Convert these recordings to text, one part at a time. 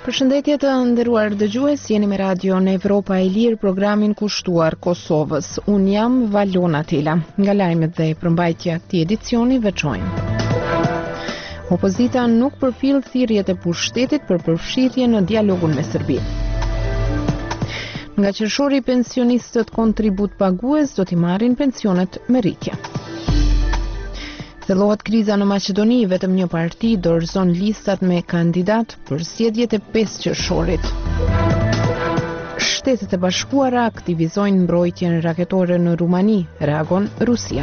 Përshëndetje të nderuar dëgjues, jeni me radion Evropa e Lirë, programin kushtuar Kosovës. Unë jam Valona Tela. Nga lajmet dhe përmbajtja e këtij edicioni veçojnë. Opozita nuk përfill thirrjet e pushtetit për përfshirje në dialogun me Serbinë. Nga qershori pensionistët kontribut pagues do t'i marrin pensionet me rritje. Thellohet kriza në Maqedoni, vetëm një parti dorëzon listat me kandidat për zgjedhjet e 5 qershorit. Shtetet e Bashkuara aktivizojnë mbrojtjen raketore në Rumani, reagon Rusia.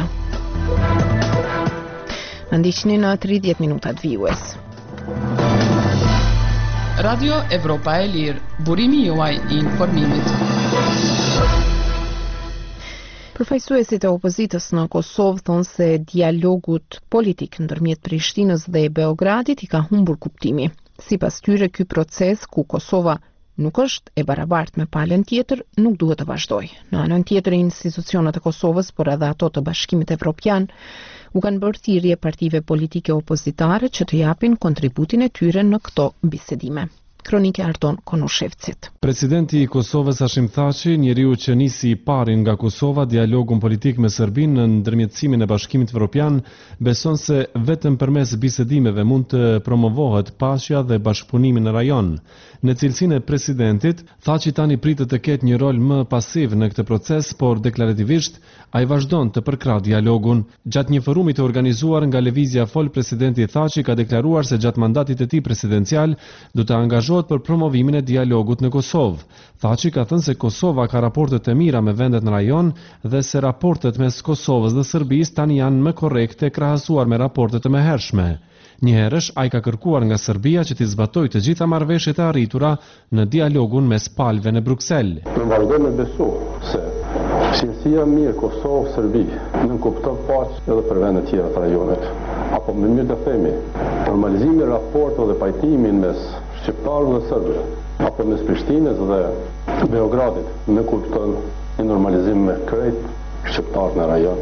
Na ndiqni në 30 minutat vijues. Radio Evropa e Lirë, burimi juaj i informimit. Përfaqësuesit e opozitës në Kosovë thonë se dialogut politik ndërmjet Prishtinës dhe Beogradit i ka humbur kuptimi. Sipas tyre, ky proces ku Kosova nuk është e barabartë me palën tjetër nuk duhet të vazhdojë. Në anën tjetër, institucionet e Kosovës, por edhe ato të Bashkimit Evropian, u kanë bërë thirrje partive politike opozitare që të japin kontributin e tyre në këto bisedime. Kronike Arton Konushevcit. Presidenti i Kosovës Hashim Thaçi, njeriu që nisi i pari nga Kosova dialogun politik me Serbinë në ndërmjetësimin e Bashkimit Evropian, beson se vetëm përmes bisedimeve mund të promovohet paqja dhe bashkëpunimi në rajon. Në cilësinë e presidentit, Thaçi tani pritet të ketë një rol më pasiv në këtë proces, por deklarativisht ai vazhdon të përkrah dialogun. Gjatë një forumi të organizuar nga Lëvizja Fol, presidenti Thaçi ka deklaruar se gjatë mandatit të tij presidencial do të angazhohet për promovimin e dialogut në Kosovë. Thaçi ka thënë se Kosova ka raporte të mira me vendet në rajon dhe se raportet mes Kosovës dhe Serbisë tani janë më korrekte krahasuar me raportet e mëhershme. Njëherësh ai ka kërkuar nga Serbia që t'i zbatojë të gjitha marrëveshjet e arritura në dialogun mes palëve në Bruksel. Ne vazhdojmë të besojmë se qësia mirë Kosovë-Serbi nuk kupton paqë edhe për vendet tjera të rajonit. Apo më mirë të themi, normalizimi i raporteve dhe pajtimin mes shqiptarëve dhe serbëve, apo mes Prishtinës dhe Beogradit nuk kupton një normalizim me krejt shqiptarët në rajon.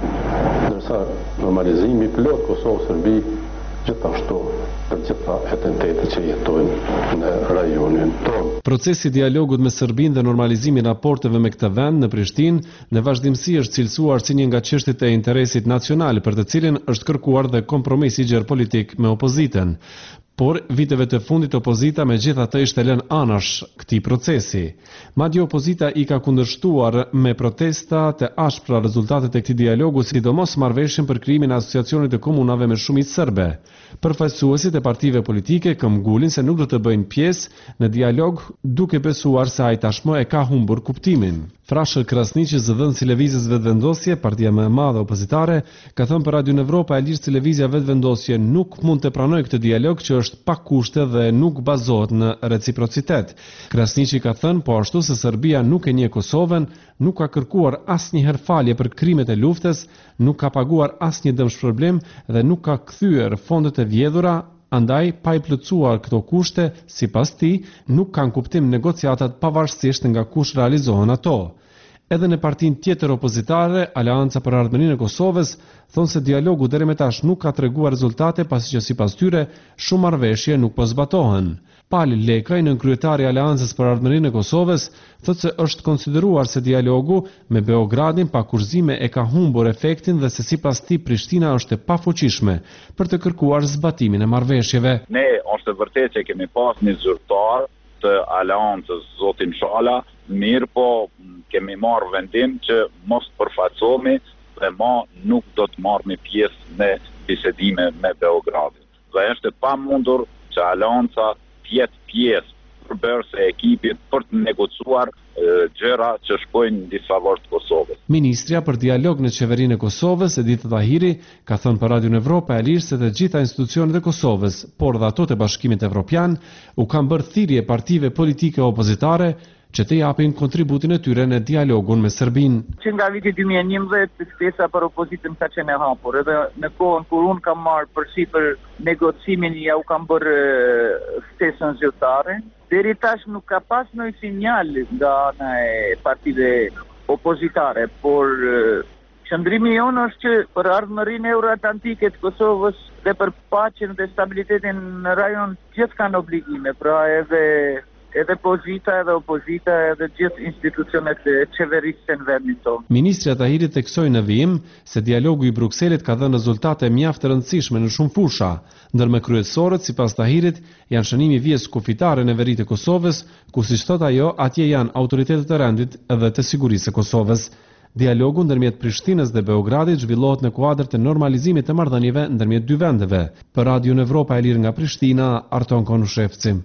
Ndërsa normalizimi plot Kosovë-Serbi gjithashtu për gjitha etentetet që jetojnë në rajonin tonë. Procesi i dialogut me Serbinë dhe normalizimi i raporteve me këtë vend në Prishtinë në vazhdimsi është cilësuar si një nga çështjet e interesit nacional për të cilin është kërkuar dhe kompromis i gjerë politik me opozitën. Por viteve të fundit opozita megjithatë ishte lënë anash këtij procesi. Madje opozita i ka kundërshtuar me protesta të ashpra rezultatet e këtij dialogu, sidomos marrëveshjen për krijimin e asociacionit të komunave me shumicë serbe. Përfaqësuesit e partive politike këmbgulin se nuk do të bëjnë pjesë në dialog, duke besuar se ai tashmë e ka humbur kuptimin. Frashël Krasniqi, zëdhënës i Lëvizjes Vetëvendosje, partia më e madhe opozitare, ka thënë për Radion Evropa e Lirë se Lëvizja Vetëvendosje nuk mund të pranojë këtë dialog që është pa kushte dhe nuk bazohet në reciprocitet. Krasniqi ka thënë po ashtu se Serbia nuk e njeh Kosovën, nuk ka kërkuar asnjëherë falje për krimet e luftës, nuk ka paguar asnjë dëmshpërblim dhe nuk ka kthyer fondet e vjedhura. Andaj, pa i plotësuar këto kushte, sipas tij, nuk kanë kuptim negociatat pavarësisht nga kush realizohen ato. Edhe në partinë tjetër opozitare, Aleanca për Ardhmërinë e Kosovës, thonë se dialogu deri më tash nuk ka treguar rezultate pasi që sipas tyre shumë marrëveshje nuk po zbatohen. Pali Lekaj, nënkryetari i Aleancës për Ardhmërinë e Kosovës, thotë se është konsideruar se dialogu me Beogradin pa kurrëzime e ka humbur efektin dhe se sipas tij Prishtina është e pafuqishme për të kërkuar zbatimin e marrëveshjeve. Ne është vërtet që kemi pas një zyrtar të Aleancës, zotin Shala, mirë po kemi marrë vendim që mos përfaqësohemi dhe nuk do të marrëmi pjesë në bisedime me Beogradin. Dhe është e pamundur që Aleanca tjetë pjesë përbërëse e ekipit për të negociuar gjëra që shkojnë në disfavor të Kosovës. Ministrja për dialog në qeverinë e Kosovës, Edith Tahiri, ka thënë për Radion Evropa e Lirë se të gjitha institucionet e Kosovës, por dhe ato të Bashkimit Evropian, u kanë bërë thirrje partive politike opozitare që të japin kontributin e tyre në dialogun me Serbinë. Që nga viti 2011 ftesa për opozitën ka qenë e hapur, edhe në kohën kur unë kam marrë përsipër negocimin ja u kam bërë ftesën zyrtare. Deri tash nuk ka pas ndonjë sinjal nga ana e partive opozitare, por qëndrimi jonë është që për ardhmërinë euroatlantike të Kosovës dhe për paqen dhe stabilitetin në rajon gjithë kanë obligime, pra edhe pozita, edhe opozita, edhe gjithë institucionet e qeverisë në vendin tonë. Ministri Tahirit theksoi në vijim se dialogu i Brukselit ka dhënë rezultate mjaft të rëndësishme në shumë fusha, ndër më kryesorët sipas Tahirit janë shënimi vjes kufitare në veri të Kosovës, ku siç thot ajo, atje janë autoritetet e rendit edhe të sigurisë së Kosovës. Dialogu ndërmjet Prishtinës dhe Beogradit zhvillohet në kuadër të normalizimit të marrëdhënieve ndërmjet dy vendeve. Për Radion Evropa e Lirë nga Prishtina, Arton Konushevci.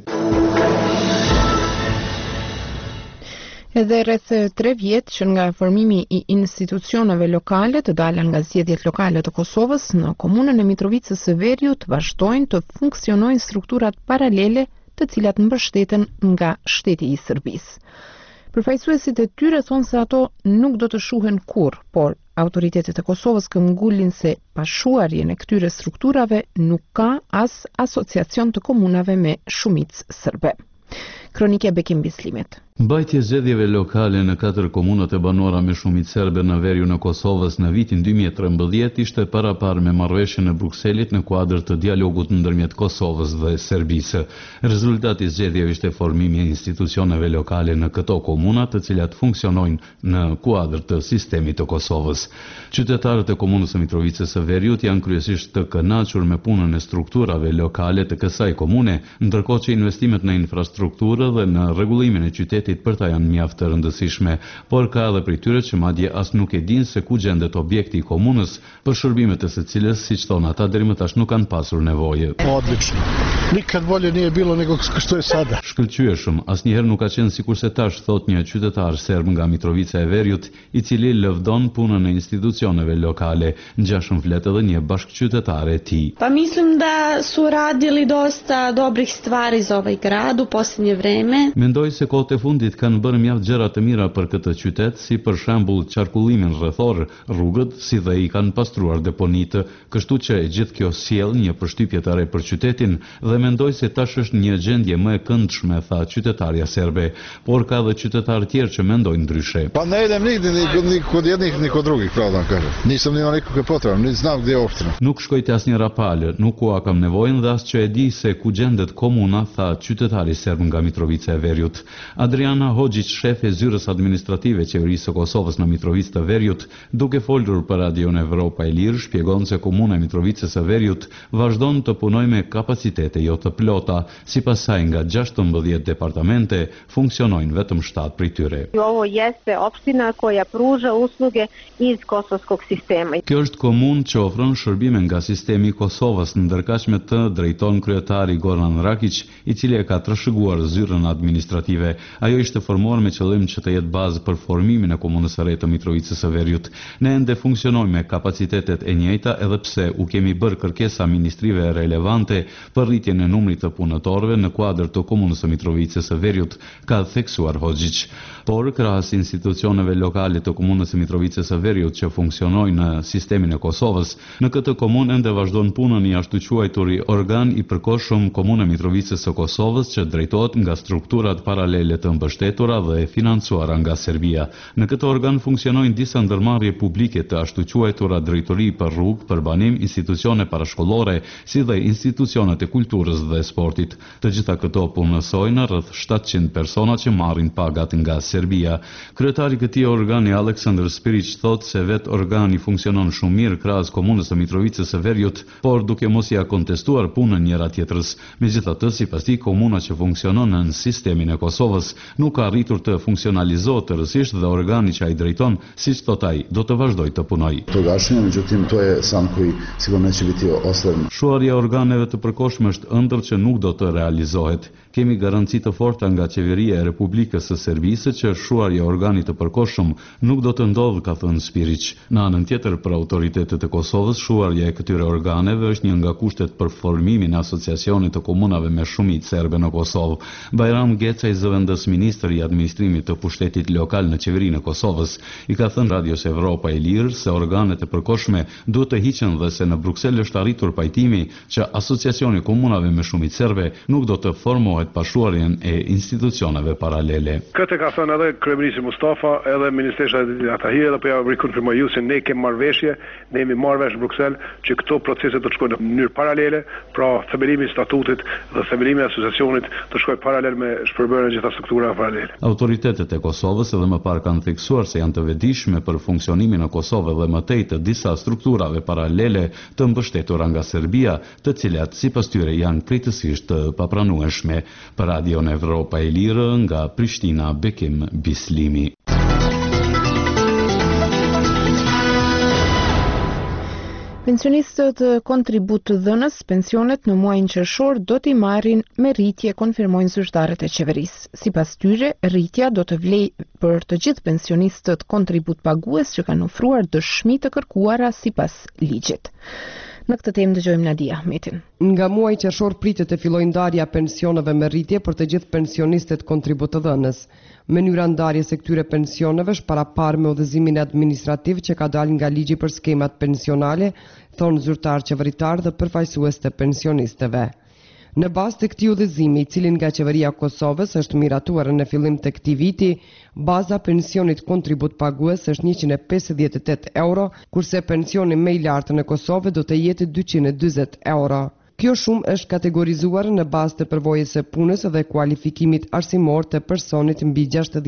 Edhe rreth 3 vjet që nga formimi i institucioneve lokale të dalën nga zgjedhjet lokale të Kosovës, në komunën e Mitrovicës së Veriut vazhdojnë të funksionojnë strukturat paralele të cilat mbështeten nga shteti i Serbisë. Përfaqësuesit e tyre thonë se ato nuk do të shuhen kurrë, por autoritetet e Kosovës këmbgulin se pashuarjen e këtyre strukturave nuk ka as asociacion të komunave me shumicë serbe. Kronike Bekim Bislimit. Mbajtja e zgjedhjeve lokale në 4 komunat e banuara me shumicë serbe në veriun e Kosovës në vitin 2013 ishte paraparë me marrëveshjen e Brukselit në kuadër të dialogut ndërmjet Kosovës dhe Serbisë. Rezultati i zgjedhjeve ishte formimi i institucioneve lokale në këto komuna, të cilat funksionojnë në kuadër të sistemit të Kosovës. Qytetarët e komunës së Mitrovicës së Veriut janë kryesisht të kënaqur me punën e strukturave lokale të kësaj komune, ndërkohë që investimet në infrastrukturë dhe në rregullimin e qytetit për ta janë mjaft të rëndësishme, por ka edhe prej tyre që madje as nuk e dinë se ku gjendet objekti i komunës, për shërbimet e së cilës, siç thonë ata, deri më tash nuk kanë pasur nevojë. Odlično. Nikad bolje nije bilo nego što je sada. Shkëlqyeshëm, asnjëherë nuk ka qenë sikurse tash, thot një qytetar serb nga Mitrovica e Veriut, i cili lëvdon punën e institucioneve lokale. Ngjashëm flet edhe një bashkëqytetare e tij. Pa mislim da su radili dosta dobrih stvari za ovaj grad u posljednje vreme. Mendoj se kohët e fundit kanë bërë mjaft gjëra të mira për këtë qytet, si për shembull qarkullimin rrethor, rrugët, si dhe i kanë pastruar deponitë, kështu që e gjithë kjo sjell një përshtypje të re për qytetin dhe mendoj se tash është një gjendje më e këndshme, tha qytetarja serbe, por ka edhe qytetarë tjerë që mendojnë ndryshe. Pa ne idem nigdje ni kod jednih ni kod drugih, pravo da kažem. Nisam ni imao nikakve potrebe, ni znam gdje je opština. Nuk shkoj te asnjë rapalë, nuk ua kam nevojën dhe as që e di se ku gjendet komuna, tha qytetari serb nga Mitrovica e Veriut. Adriana Hoxhić, shef e zyrës administrative qeverisë së Kosovës në Mitrovicë të Veriut, duke folur për Radion Evropa e Lirë, shpjegon se komuna e Mitrovicës së Veriut vazhdon të punojë me kapacitete jo të plota, sipas saj nga 16 departamente funksionojnë vetëm 7 prej tyre. Ovo jeste opština koja pruža usluge iz kosovskog sistema. Kjo është komunë që ofron shërbime nga sistemi i Kosovës, ndërkaq me të drejton kryetari Goran Rakić, i cili e ka trashëguar zyrën administrative. Ajo ishte formuar me qëllim që të jetë bazë për formimin e komunës së re të Mitrovicës së Veriut. Ne ende funksionojmë me kapacitetet e njëjta, edhe pse u kemi bërë kërkesa ministrive relevante për rritjen e numrit të punëtorëve në kuadër të komunës së Mitrovicës së Veriut, ka theksuar Hoxhić. Por krahas institucioneve lokale të komunës së Mitrovicës së Veriut që funksionojnë në sistemin e Kosovës, në këtë komunë ende vazhdon punën i ashtu quajturi organ i përkohshëm Komune Mitrovicës së Kosovës që drejtohet nga strukturat paralele të mbështetura dhe financuara nga Serbia. Në këtë organ funksionojnë disa ndërmarrje publike të ashtu quajtura drejtori për rrugë, për banim, institucione parashkollore, si dhe institucionet e kulturës dhe sportit. Të gjitha këto punësojnë rreth 700 persona që marrin pagat nga Serbia. Kryetari i këtij organi Aleksandar Spirić thotë se vetë organi funksionon shumë mirë krahas komunës së Mitrovicës së Veriut, por duke mos ia kontestuar punën njëra tjetrës. Megjithatë, sipas tij, komuna që funksionon në sistemin e Kosovës nuk ka arritur të funksionalizohet tërësisht dhe organi që ai drejton, siç thot ai, do të vazhdojë të punojë. To gašenje, međutim, to je san koji sigurno neće biti ostvaren. Shuarja e organeve të përkohshme është ëndër që nuk do të realizohet. Kemi garanci të forta nga qeveria e Republikës së Serbisë që shuarja e organit të përkohshëm nuk do të ndodhë, ka thënë Spirić. Në anën tjetër, për autoritetet e Kosovës, shuarja e këtyre organeve është një nga kushtet për formimin e asociacionit të komunave me shumicë serbe në Kosovë. Bajram Geca, i zëvendës ministër i administrimit të pushtetit lokal në qeverinë e Kosovës, i ka thënë Radios Evropa e Lirë se organet e përkohshme duhet të hiqen dhe se në Bruksel është arritur pajtimi që Asociacioni Komunave me Shumicë Serbe nuk do të formohet pa shuarjen e institucioneve paralele. Këtë ka thënë edhe kryeministri Mustafa, edhe ministresha Atahiri, edhe po ja rikonfirmoj ju se ne kemi marrëveshje, ne jemi marrë vesh në Bruksel që këto procese të shkojnë në mënyrë paralele, pra themelimi i statutit dhe themelimi i asociacionit të shkojë paralel me shpërbërjen e gjitha strukturave paralele. Autoritetet e Kosovës edhe më parë kanë theksuar se janë të vetëdijshme për funksionimin në Kosovë dhe më tej të disa strukturave paralele të mbështetura nga Serbia, të cilat sipas tyre janë krejtësisht të papranueshme. Për Radion Evropa e Lirë nga Prishtina, Bekim Bislimi. Pensionistët kontributdhënës pensionet në muajin qershor do t'i marrin me rritje, konfirmojnë zyrtarët e qeverisë. Sipas tyre, rritja do të vlejë për të gjithë pensionistët kontributpagues që kanë ofruar dëshmi të kërkuara sipas ligjit. Në këtë temë dëgjojmë Nadia Ahmetin. Nga muaji qershor pritet të fillojë ndarja e pensioneve me rritje për të gjithë pensionistët kontributdhënës. Mënyra ndarjes së këtyre pensioneve është paraparë me udhëzimin administrativ që ka dalë nga ligji për skemat pensionale, thonë zyrtar qeveritar dhe përfaqësues të pensionistëve. Në bazë të këtij udhëzimi, i cili nga qeveria e Kosovës është miratuar në fillim të këtij viti, baza pensionit kontributpagues është 158 euro, kurse pensioni më i lartë në Kosovë do të jetë 240 euro. Kjo shumë është kategorizuar në bazë të përvojës së punës dhe kualifikimit arsimor të personit mbi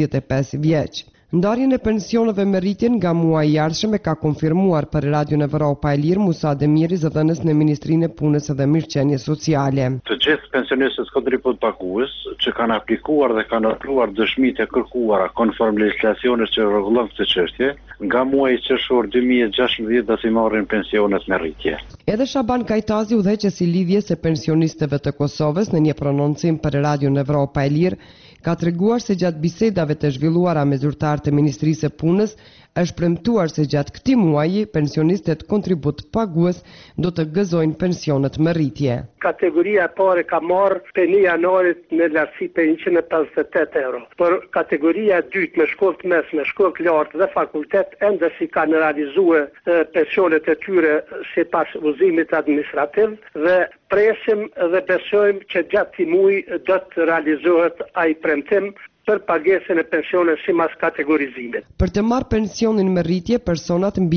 65 vjeç. Ndarjen e pensioneve me rritjen nga muaji i ardhshëm e ka konfirmuar për Radion Evropa e Lirë Musa Demiri, zëdhënës në Ministrinë e Punës dhe Mirëqenies Sociale. Të gjithë pensionistët kontributpagues që kanë aplikuar dhe kanë ofruar dëshmitë e kërkuara konform legjislacionit që rregullon këtë çështje, nga muaji qershor 2016 do t'i marrin pensionet me rritje. Edhe Shaban Kajtazi, udhëheqësi i lidhjes së pensionistëve të Kosovës, në një prononcim për Radion Evropa e Lirë, ka treguar se gjatë bisedave të zhvilluara me zyrtarët e Ministrisë së Punës, është premtuar se gjatë këtij muaji pensionistët kontributpagues do të gëzojnë pensionet me rritje. Kategoria e parë ka marrë për 1 janarit në lartësi për 158 euro. Por kategoria e dytë me shkollë të mesme, shkollë të lartë dhe fakultet ende si kanë realizuar pensionet e tyre sipas udhëzimit administrativ dhe presim dhe besojmë që gjatë këtij muaji do të realizohet ai premtim për pagesën e pensionit sipas kategorizimit. Për të marrë pensionin me rritje, personat mbi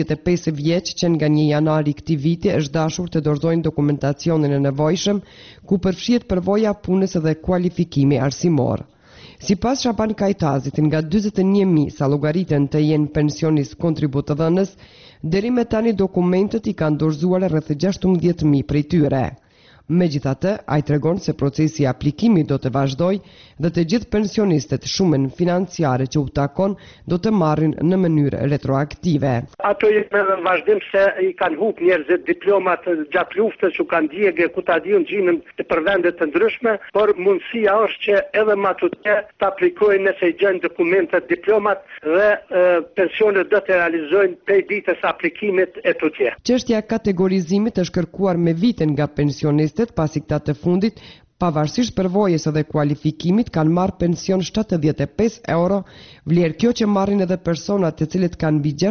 65 vjeç që nga 1 janari këtij viti është dashur të dorëzojnë dokumentacionin e nevojshëm, ku përfshihet përvoja punës dhe kualifikimi arsimor. Sipas Shaban Kajtazit, nga 41.000 sa llogariten të jenë pensionist kontributdhënës, deri me tani dokumentet i kanë dorëzuar rreth 16.000 prej tyre. Megjithatë, ai tregon se procesi i aplikimit do të vazhdojë dhe të gjithë pensionistët shumën financiare që u takon do të marrin në mënyrë retroaktive. Ato në vazhdim se i kanë humbur njerëzit diplomat gjatë luftës që kanë djegë ku ta diun gjinën për vende të ndryshme, por mundësia është që edhe më tutje të aplikojnë nëse gjejnë dokumentet diplomat dhe pensionet do të realizojnë prej ditës aplikimit e tutje. Çështja e kategorizimit është kërkuar me vite nga pensionistët, pasi këta të fundit, pavarësisht përvojës dhe kualifikimit, kanë marrë pension 75 euro, vlerë kjo që marrin edhe personat të cilët kanë mbi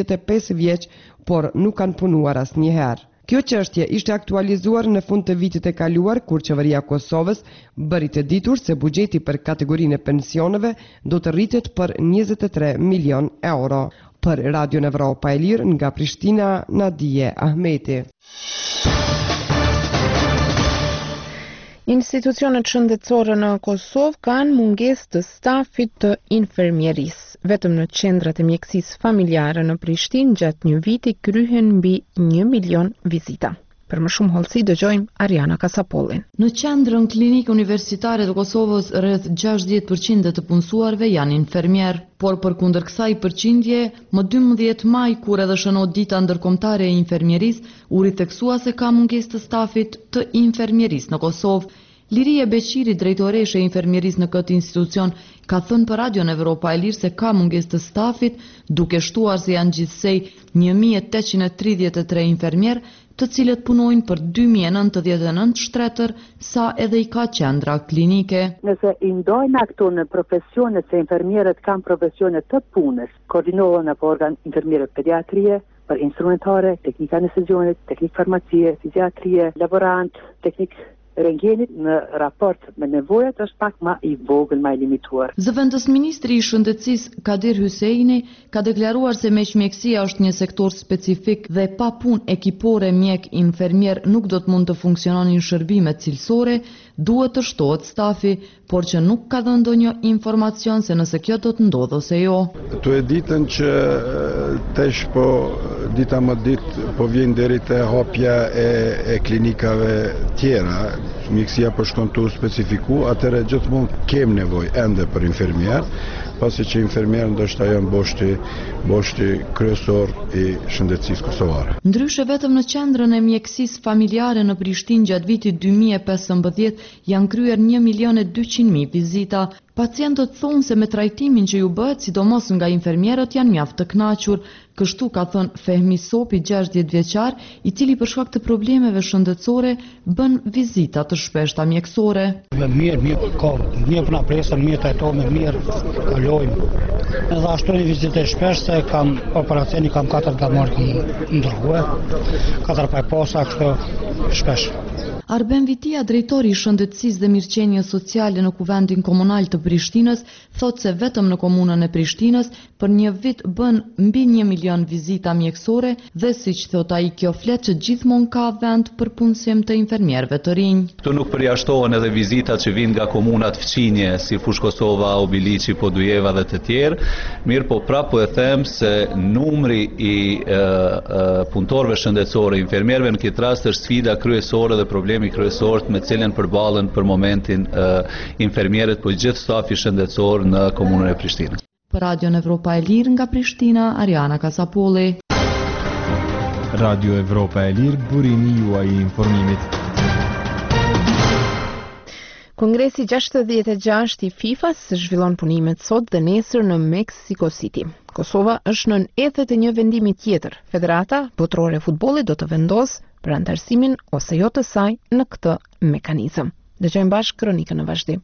65 vjeç, por nuk kanë punuar asnjëherë. Kjo çështje ishte aktualizuar në fund të vitit e kaluar, kur qeveria e Kosovës bëri të ditur se buxheti për kategorinë e pensioneve do të rritet për 23 milion euro. Për Radion Evropa e Lirë nga Prishtina, Nadia Ahmeti. Institucionet shëndetësore në Kosovë kanë mungesë të stafit të infermierisë. Vetëm në qendrat e mjekësisë familjare në Prishtinë gjatë një viti kryhen mbi 1 milion vizita. Për më shumë hollësi dëgjojmë Ariana Kasapollin. Në qendrën klinike universitare të Kosovës rreth 60% të punësuarve janë infermier, por përkundër kësaj përqindje, më 12 maj kur edhe shënohet dita ndërkombëtare e infermierisë, u ritheksua se ka mungesë të stafit të infermierisë në Kosovë. Liria Beqiri, drejtoreshe e infermierisë në këtë institucion, ka thënë për Radion Evropa e Lirë se ka mungesë të stafit, duke shtuar se janë gjithsej 1833 infermier, të cilët punojnë për 2099 shtretër, sa edhe I ka qendra klinike. Nëse I ndojnë këto në profesionet se infermierët kanë profesionet të punës, koordinohen apo organ infermierët pediatrie, për instrumentare, teknika anestezionit, teknik farmacie, fiziatrie, laborant, teknik rentgenit në raport me nevojat është pak ma I vogël, ma I limituar. Zëvendës ministri I shëndetësisë Kadir Hyseini ka deklaruar se mjekësia është një sektor specifik dhe pa punë ekipore mjek infermier nuk do të mund të funksiononin shërbimet cilësore, duhet të shtohet stafi, por që nuk ka dhënë ndonjë informacion se nëse kjo do të ndodhë ose jo. Tu e ditën që tesh po dita më ditë po vjen deri te hapja e klinikave tjera, mjekësia po shkon tu specifiku, atëherë gjithmonë kem nevojë ende për infermier, pasi që infermier ndoshta janë boshti kryesor I shëndetësisë kosovare. Ndryshe vetëm në qendrën e mjekësisë familjare në Prishtinë gjatë vitit 2015 janë kryer 1.200.000 vizita. Pacientët thonë se me trajtimin që ju bëhet, sidomos nga infermierët, janë mjaft të kënaqur. Kështu ka thënë Fehmi Sopi, 60 vjeçar, I cili për shkak të problemeve shëndetësore bën vizita të shpeshta mjekësore. Mirë, mirë puna presën, mirë trajtohem, mirë kalojmë. Edhe ashtu një vizitë shpesh se kam operacioni, kam 4 gamor ndërguar, 4 pajposa, kështu shpesh. Arben Vitia, drejtori I shëndetësisë dhe mirëqenies sociale në Kuvendin Komunal të Prishtinës, thotë se vetëm në komunën e Prishtinës për një vit bën mbi 1 milion vizita mjekësore dhe siç thot ai, kjo flet që gjithmonë ka vend për punësim të infermierëve të rinj. Këtu nuk përjashtohen edhe vizitat që vijnë nga komunat fqinje si Fushë Kosova, Obiliqi, Podujeva dhe të tjerë, mirë po prapë e them se numri I punëtorëve shëndetësore, infermierëve në këtë rast është sfida kryesore dhe problemi kryesor me cilën përballen për momentin infermierët, po gjithë stafi shëndetësor në komunën e Prishtinës. Për Radion Evropa e Lirë nga Prishtina, Ariana Kasapolli. Radio Evropa e Lirë, burimi juaj I informimit. Kongresi 66 I FIFA-s zhvillon punimet sot dhe nesër në Mexico City. Kosova është nën ethet e një vendimi tjetër. Federata Botërore e Futbollit do të vendosë për antarësimin ose jo të saj në këtë mekanizëm. Dëgjojmë bashkë kronikën në vazhdim.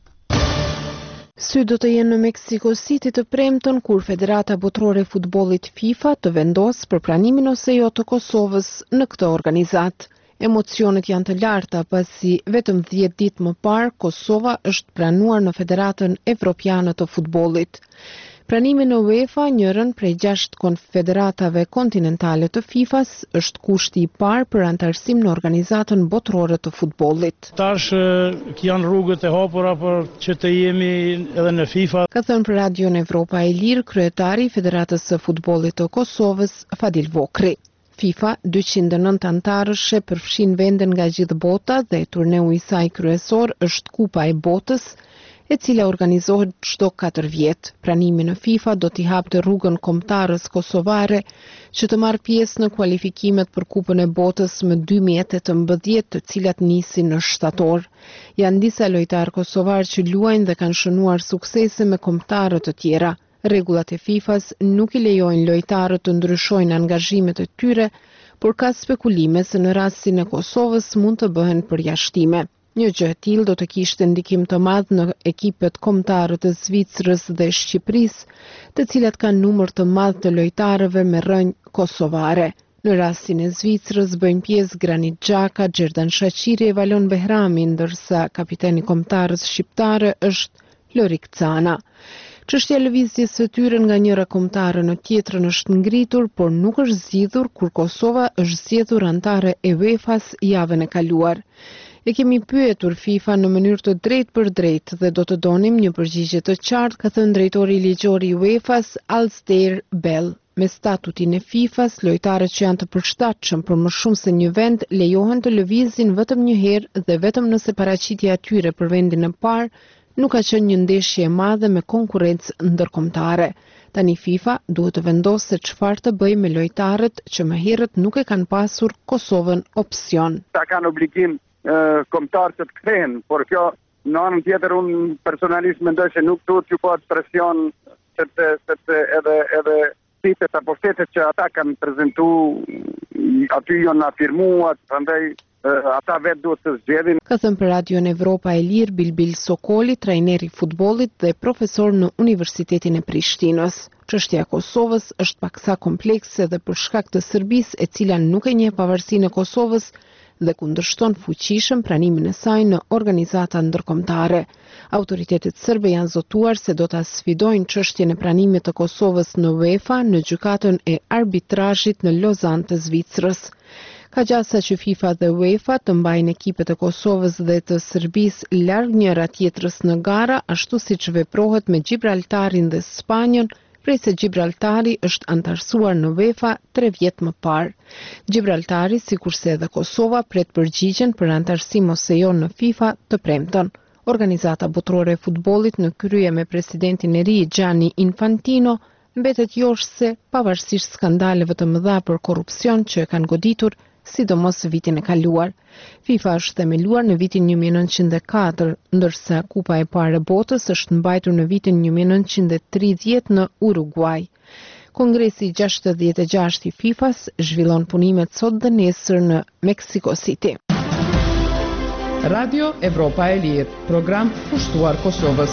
Sy do të jenë në Mexico City të premtën kur Federata Botërore e Futbollit FIFA të vendosë për pranimin ose jo të Kosovës në këtë organizat. Emocionet janë të larta pasi vetëm 10 ditë më parë Kosova është pranuar në Federatën Evropiane të Futbollit. Pranimi në UEFA, njërën prej 6 konfederatave kontinentale të FIFA-s, është kushti I parë për antarësim në organizatën botërore të futbollit. Tash janë rrugët e hapura për që të jemi edhe në FIFA. Ka thënë për Radion Evropa e Lirë kryetari I Federatës së Futbollit të Kosovës, Fadil Vokri. FIFA 209 antarësh përfshin vende nga gjithë bota dhe turneu I saj kryesor është Kupa e Botës, e cila organizohet çdo 4 vjet. Pranimi në FIFA do t'i hapte rrugën kombëtarës kosovare që të marrë pjesë në kualifikimet për Kupën e Botës më 2018, të cilat nisin në shtator. Janë disa lojtarë kosovar që luajnë dhe kanë shënuar suksese me kombëtarë të tjera. Rregullat e FIFA-s nuk I lejojnë lojtarët të ndryshojnë angazhimet e tyre, por ka spekulime se në rastin e Kosovës mund të bëhen përjashtime. Një gjë e tillë do të kishte ndikim të madh në ekipet kombëtare të Zvicrës dhe Shqipërisë, të cilat kanë numër të madh të lojtarëve me rrënjë kosovare. Në rastin e Zvicrës bëjnë pjesë Granit Xhaka, Xherdan Shaqiri e Valon Behrami, ndërsa kapiteni kombëtarës shqiptare është Lorik Cana. Çështja e lëvizjes së tyre nga njëra kombëtare në tjetrën është ngritur, por nuk është zgjidhur kur Kosova është zgjedhur antare e UEFA-s javën e kaluar. E kemi pyetur FIFA në mënyrë të drejtë për drejtë dhe do të donim një përgjigje të qartë, ka thënë drejtori ligjor I UEFA-s Alistair Bell. Me statutin e FIFA-s, lojtarët që janë të përshtatshëm për më shumë se një vend lejohen të lëvizin vetëm një herë dhe vetëm nëse paraqitja e tyre për vendin e parë nuk ka qenë një ndeshje e madhe me konkurrencë ndërkombëtare. Tani FIFA duhet të vendosë se çfarë të bëjë me lojtarët që më herët nuk e kanë pasur Kosovën opsion. Ta kanë obligim kombëtar që të kthehen, por kjo në anën tjetër unë personalisht mendoj se nuk duhet t'ju bëhet presion sepse edhe sitet apo shtetet që ata kanë prezantuar aty janë afirmuar, prandaj ata vetë duhet të zgjedhin. Ka thënë për Radion Evropa e Lirë Bilbil Sokoli, trajneri i futbollit dhe profesor në Universitetin e Prishtinës. Çështja e Kosovës është paksa komplekse dhe për shkak të Serbisë, e cila nuk e njeh pavarësinë e Kosovës dhe kundërshton fuqishëm pranimin e saj në organizata ndërkombëtare. Autoritetet serbe janë zotuar se do ta sfidojnë çështjen e pranimit të Kosovës në UEFA në gjykatën e arbitrazhit në Lozan të Zvicrës. Ka gjasa që FIFA dhe UEFA të mbajnë ekipet e Kosovës dhe të Serbisë larg njëra tjetrës në gara, ashtu siç veprohet me Gibraltarin dhe Spanjën, prej se Gibraltari është antarësuar në UEFA 3 vjet më parë. Gibraltari, sikurse edhe Kosova, pret përgjigjen për antarësim ose jo në FIFA të premten. Organizata botërore e futbollit në krye me presidentin e ri Gianni Infantino mbetet joshse pavarësisht skandaleve të mëdha për korrupsion që e kanë goditur, sidomos vitin e kaluar. FIFA është themeluar në vitin 1904, ndërsa Kupa e parë e botës është mbajtur në vitin 1930 në Uruguay. Kongresi 66 i FIFA-s zhvillon punimet sot dhe nesër në Mexico City. Radio Evropa e Lirë, program pushtuar Kosovës.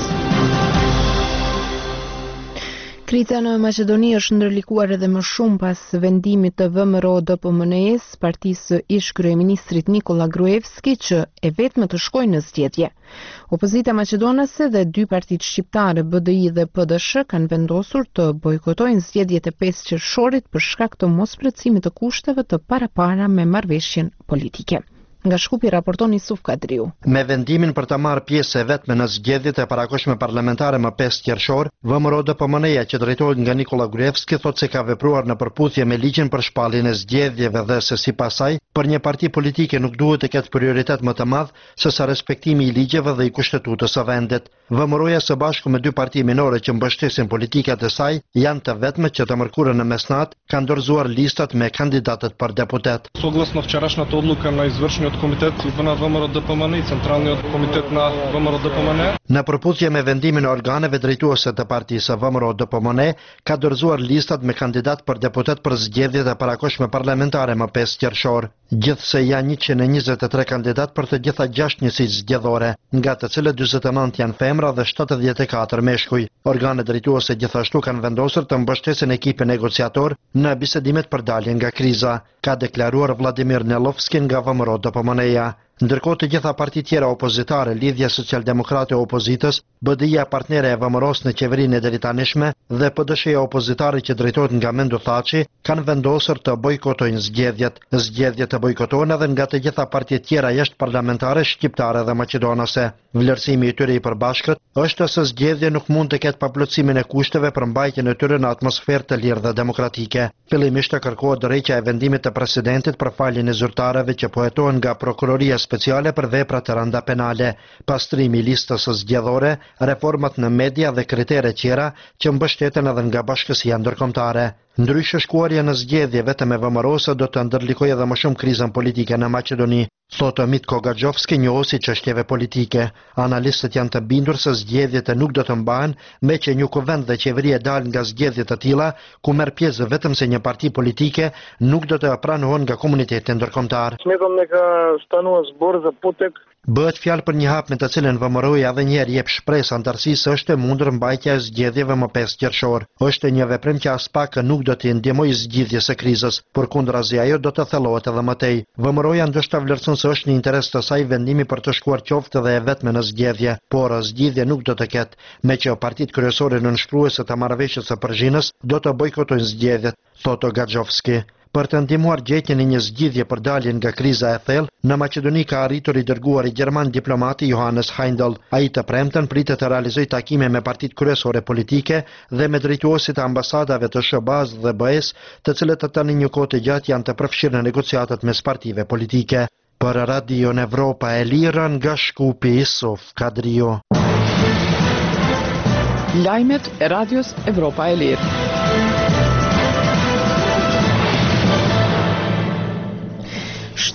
Kriza në Maqedoni është ndërlikuar edhe më shumë pas vendimit të VMRO-DPMNE-s, partisë ish kryeministrit Nikola Gruevski, që e vetme të shkojnë në zgjedhje. Opozita maqedonase dhe 2 partitë shqiptare, BDI dhe PDSH, kanë vendosur të bojkotojnë zgjedhjet e 5 qershorit për shkak të mosplotësimit të kushteve të parapara me marrëveshjen politike. Nga Shkupi raporton Isuf Kadriu. Me vendimin për të marrë pjesë e vetme në zgjedhjet e parakoshme parlamentare më 5 qershor, VMRO-DPMNE-ja që drejtohet nga Nikola Gruevski thotë se ka vepruar në përputhje me ligjin për shpalljen e zgjedhjeve dhe se sipas saj, për një parti politike nuk duhet të ketë prioritet më të madh se sa respektimi i ligjeve dhe i kushtetutës së vendit. VMRO-ja së bashku me 2 parti minore që mbështesin politikat e saj janë të vetmet që të mërkurën në mesnat kanë dorëzuar listat me kandidatët për deputet. Согласно вчерашната одлука на извършниот комитет на ВМРО-ДПМНЕ и Централниот комитет на ВМРО-ДПМНЕ. Në përputhje me vendimin e organeve drejtuese të partisë së VMRO-DPMNE, ka dorëzuar listat me kandidat për deputet për zgjedhjet e parakoshme parlamentare më 5 qershor. Gjithsej janë 123 kandidat për të gjitha 6 njësitë zgjedhore, nga të cilët 49 janë femra dhe 74 meshkuj. Organet drejtuese gjithashtu kanë vendosur të mbështesin ekipin negociator në bisedimet për daljen nga kriza, ka deklaruar Vladimir Nelovski nga VMRO-DPMNE-ja. Ndërkohë të gjitha partitë tjera opozitare, Lidhja Socialdemokrate e Opozitës, BDI-ja partnere e VMRO-s në qeverinë e deritanishme dhe PDSH-ja opozitare që drejtohet nga Mendo Thaçi, kanë vendosur të bojkotojnë zgjedhjet. Zgjedhjet të bojkotohen edhe nga të gjitha partitë tjera jashtëparlamentare shqiptare dhe maqedonase. Vlerësimi i tyre i përbashkët është se zgjedhja nuk mund të ketë paplotësimin e kushteve për mbajtjen e tyre në atmosferë të lirë dhe demokratike. Fillimisht të kërkohet dorëheqja e vendimit të presidentit për faljen e zyrtarëve që po hetohen nga prokuroria speciale për vepra të rënda penale, pastrimi i listës së zgjedhore, reformat në media dhe kritere tjera që mbështeten edhe nga bashkësia ndërkombëtare. Ndryshe shkuarja në zgjedhje vetëm e VMRO-së do të ndërlikojë edhe më shumë krizën politike në Maqedoni, thotë Mitko Gaxhovski, njohuesi çështjeve politike. Analistët janë të bindur se zgjedhjet nuk do të mbahen me që një kuvend dhe qeveria dalë nga zgjedhje të tilla ku merr pjesë vetëm se një parti politike nuk do të pranohen nga komuniteti ndërkombëtar. Bëhet fjalë për një hap me të cilën VMRO-ja edhe një herë jep shpresë antarësisë se është e mundur mbajtja e zgjedhjeve më 5 qershor. Është një veprim që as pak nuk do të ndihmojë zgjidhjes së krizës, përkundrazi ajo do të thellohet edhe më tej. VMRO-ja ndoshta vlerëson se është në interes të saj vendimi për të shkuar qoftë edhe e vetme në zgjedhje, por zgjidhje nuk do të ketë, me që partitë kryesore nënshkruese të marrëveshjes së Përzhinës do të bojkotojnë zgjedhjet, thotë Gaxhovski. Për të ndihmuar gjetjen e një zgjidhje për daljen nga kriza e thellë, në Maqedoni ka arritur i dërguari gjerman diplomati Johannes Heindel. Ai të premten pritet të realizojë takime me partitë kryesore politike dhe me drejtuesit e ambasadave të SBA-s dhe BE-s, të cilët tani një kohë të gjatë janë të përfshirë në negociatat mes partive politike. Për Radion Evropa e Lirë nga Shkupi, Isuf Kadriu. Lajmet e Radios Evropa e Lirë.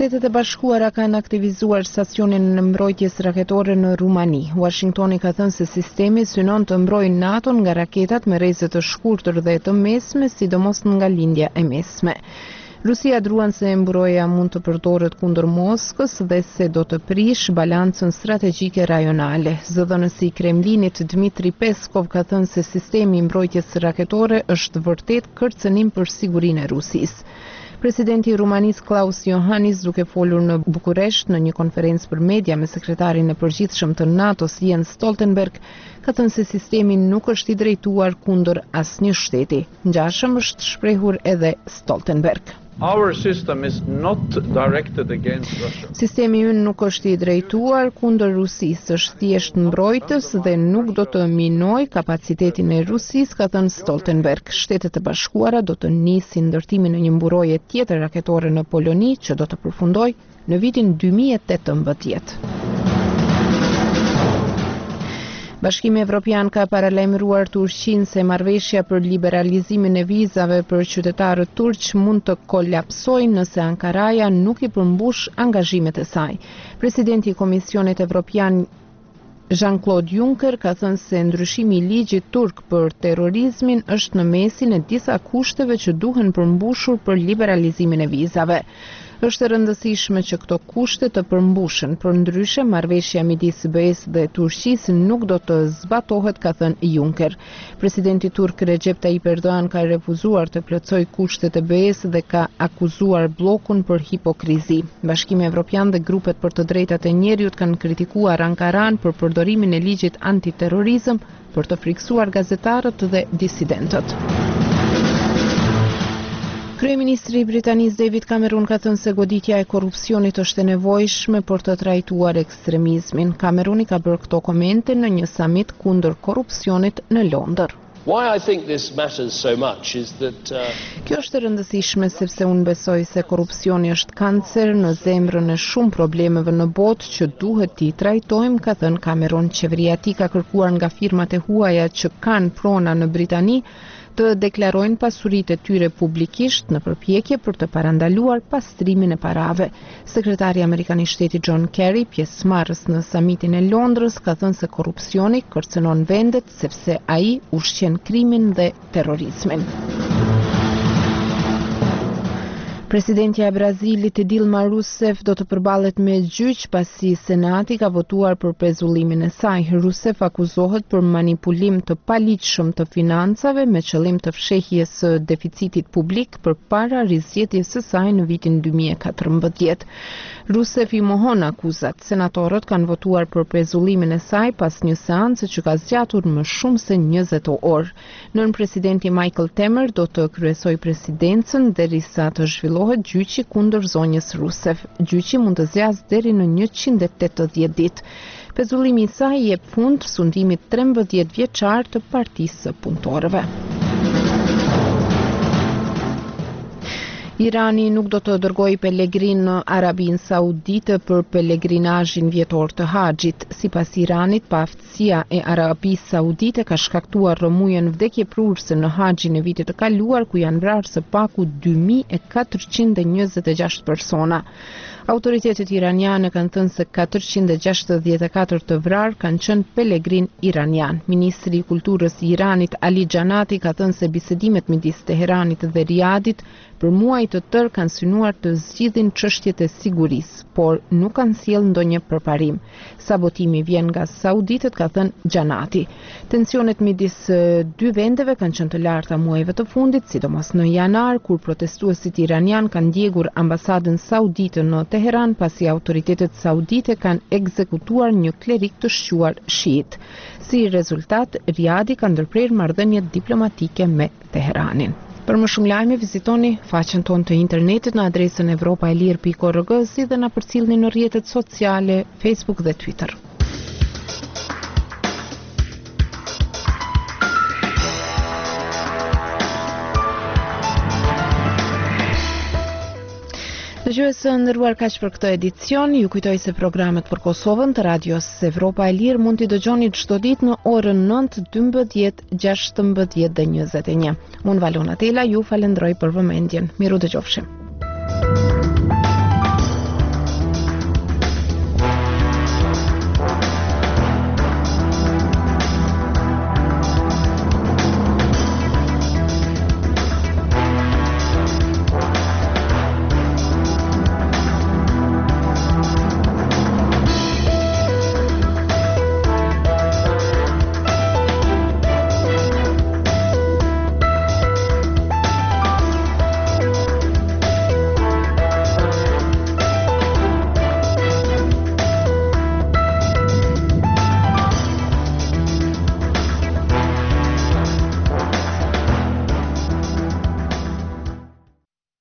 Shtetet e Bashkuara kanë aktivizuar stacionin në mbrojtjes raketore në Rumani. Washingtoni ka thënë se sistemi synon të mbrojë NATO nga raketat me rreze të shkurtër dhe të mesme, sidomos nga lindja e mesme. Rusia druan se mbroja mund të përdoret kundër Moskës dhe se do të prish balancën strategjike rajonale. Zëdhënësi i Kremlinit Dmitri Peskov ka thënë se sistemi i mbrojtjes raketore është vërtet kërcënim për sigurinë e Rusisë. Presidenti i Rumanisë Klaus Iohannis, duke folur në Bukuresht në një konferencë për media me sekretarin e përgjithshëm të NATO-s Jens Stoltenberg, ka thënë se sistemi nuk është i drejtuar kundër asnjë shteti. Ngjashëm është shprehur edhe Stoltenberg. Our system is not directed against Russia. Sistemi ynë nuk është i drejtuar kundër Rusisë, është thjesht mbrojtës dhe nuk do të minoj kapacitetin e Rusisë, ka thënë Stoltenberg. Shtetet e Bashkuara do të nisin ndërtimin e një mburoje tjetër raketore në Poloni, që do të përfundojë në vitin 2018. Bashkimi Evropian ka paralajmëruar Turqinë se marrëveshja për liberalizimin e vizave për qytetarët turq mund të kolapsojë nëse Ankaraja nuk i përmbush angazhimet e saj. Presidenti i Komisionit Evropian Jean-Claude Juncker ka thënë se ndryshimi i ligjit turk për terrorizmin është në mesin e disa kushteve që duhen përmbushur për liberalizimin e vizave. Është e rëndësishme që këto kushte të përmbushen, përndryshe marrëveshja midis BE-s dhe Turqisë nuk do të zbatohet, ka thënë Juncker. Presidenti turk Recep Tayyip Erdogan ka refuzuar të plotësojë kushtet e BE-s dhe ka akuzuar bllokun për hipokrizi. Bashkimi Evropian dhe grupet për të drejtat e njeriut kanë kritikuar Ankaran për përdorimin e ligjit antiterrorizëm për të friksuar gazetarët dhe disidentët. Kryeministri i Britanisë David Cameron ka thënë se goditja e korrupsionit është e nevojshme për të trajtuar ekstremizmin. Cameroni ka bërë këto komente në një summit kundër korrupsionit në Londër. Why I think this matters so much is that Kjo është e rëndësishme sepse unë besoj se korrupsioni është kancer në zemrën e shumë problemeve në botë që duhet t'i trajtojmë, ka thënë Cameron. Qeveria e tij ka kërkuar nga firmat e huaja që kanë prona në Britani të deklarojnë pasuritë e tyre publikisht në përpjekje për të parandaluar pastrimin e parave. Sekretari Amerikan i Shtetit John Kerry, pjesëmarrës në samitin e Londrës, ka thënë se korrupsioni kërcënon vendet sepse ai ushqen krimin dhe terrorizmin. Presidentja e Brazilit Dilma Rousseff do të përballet me gjyq pasi Senati ka votuar për pezullimin e saj. Rousseff akuzohet për manipulim të paligjshëm të financave me qëllim të fshehjes së deficitit publik përpara rizgjedhjes së saj në vitin 2014. Rousseff i mohon akuzat. Senatorët kanë votuar për pezullimin e saj pas një seance që ka zgjatur më shumë se 20 orë. Nën presidenti Michael Temer do të kryesojë presidencën derisa të zhvillohet gjyqi kundër zonjës Rousseff. Gjyqi mund të zgjasë deri në 180 ditë. Pezullimi i saj jep fund sundimit 13 vjeçar të Partisë së Punëtorëve. Irani nuk do të dërgojë pelegrin në Arabinë Saudite për pelegrinazhin vjetor të haxhit. Sipas Iranit, paaftësia e Arabisë Saudite ka shkaktuar rrëmujën vdekjeprurëse në haxhin e vitit të kaluar, ku janë vrarë së paku 2426 persona. Autoritetet iraniane kanë thënë se 464 të vrarë kanë qenë pelegrin iranian. Ministri i Kulturës i Iranit Ali Janati ka thënë se bisedimet midis Teheranit dhe Riadit për muaj të tërë kanë synuar të zgjidhin çështjet e sigurisë, por nuk kanë sjellë ndonjë përparim. Sabotimi vjen nga sauditët, ka thënë Janati. Tensionet midis dy vendeve kanë qenë të larta muajve të fundit, sidomos në janar, kur protestuesit iranian kanë ndjekur ambasadën saudite në Teheran pasi autoritetet saudite kanë ekzekutuar një klerik të shquar shiit. Si rezultat, Riadi ka ndërprerë marrëdhënie diplomatike me Teheranin. Për më shumë lajme, vizitoni faqen tonë të internetit në adresën evropaelir.org, si dhe na përcjellni në rrjetet sociale, Facebook dhe Twitter. Dëgjues të nderuar, kaq për këtë edicion. Ju kujtoj se programet për Kosovën të radios Evropa e Lirë mund t'i dëgjoni çdo ditë në orën 9, 12, 16 dhe 21. Unë Valona Tela ju falenderoj për vëmendjen. Miru dëgjofshim.